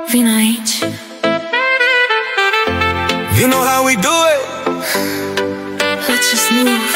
Vina H. You know how we do it. Let's just move.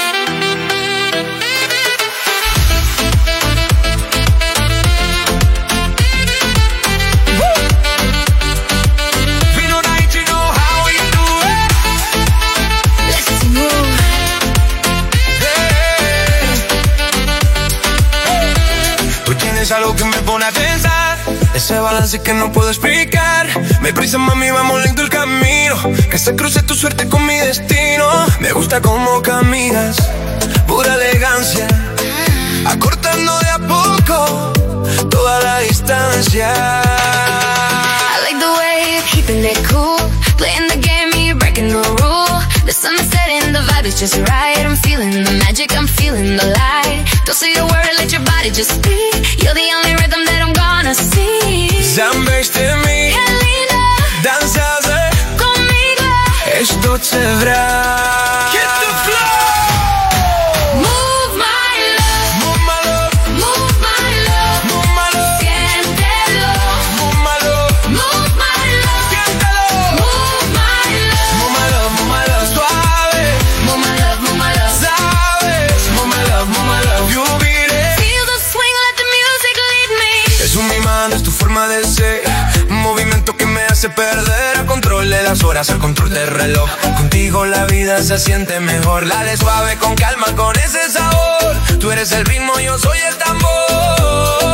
Es algo que me pone a pensar, ese balance que no puedo explicar. Me prisa, mami, vamos lento el camino, que se cruce tu suerte con mi destino. Me gusta cómo caminas, pura elegancia, acortando de a poco toda la distancia. I like the way you're keeping it cool, playing the game and you're breaking the rule. The sun is setting, the vibe is just right. I'm feeling the magic, I'm feeling the light. Don't say a word, let your body just speak. You're the only rhythm that I'm gonna see. Zambești mi, Qué linda, dansează conmigo. Ești tot ce vreau. Hit the floor! Move my love, Move my love, move my love. move my love, Siéntelo, move my love, move my love. siéntelo. Move my love, Move my love, suave. move my love, move my love. Sabes, move my love, you beat it. Feel the swing, let the music lead me. Es un imán, es tu forma de ser, un movimiento que me hace perder el control de las horas, el control del reloj. Contigo la vida se siente mejor. Dale suave, con calma, con ese sabor. Tú eres el ritmo, yo soy el tambor.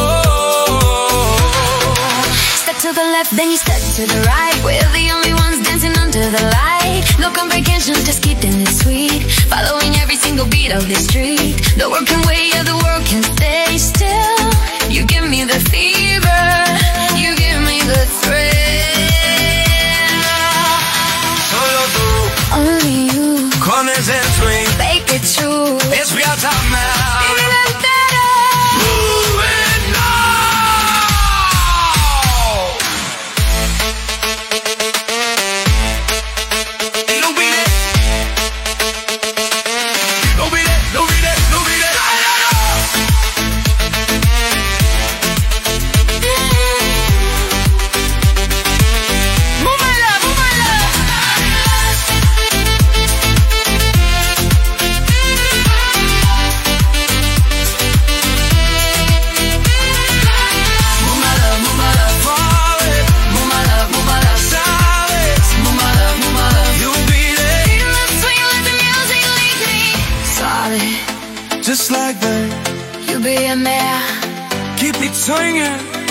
Step to the left, then you step to the right. We're the only ones dancing under the light. No complications, just keeping it sweet. Following every single beat of the street. The world can wait, yeah, the world can stay still. You give me the fever, you give me the thrill. Solo tú, Only you, con ese swing, make it true. despiértame. Vívelo entero. Move it now. Y no beat it. No beat it, no beat it, no beat it. Move my love, move my love. Move my love, move my love. Suave, Move my love, move my love. sabes, Move my love, move my love. you beat it. Feel the swing, let the music lead me. Solid, Just like that, you be a man. keep it swinging.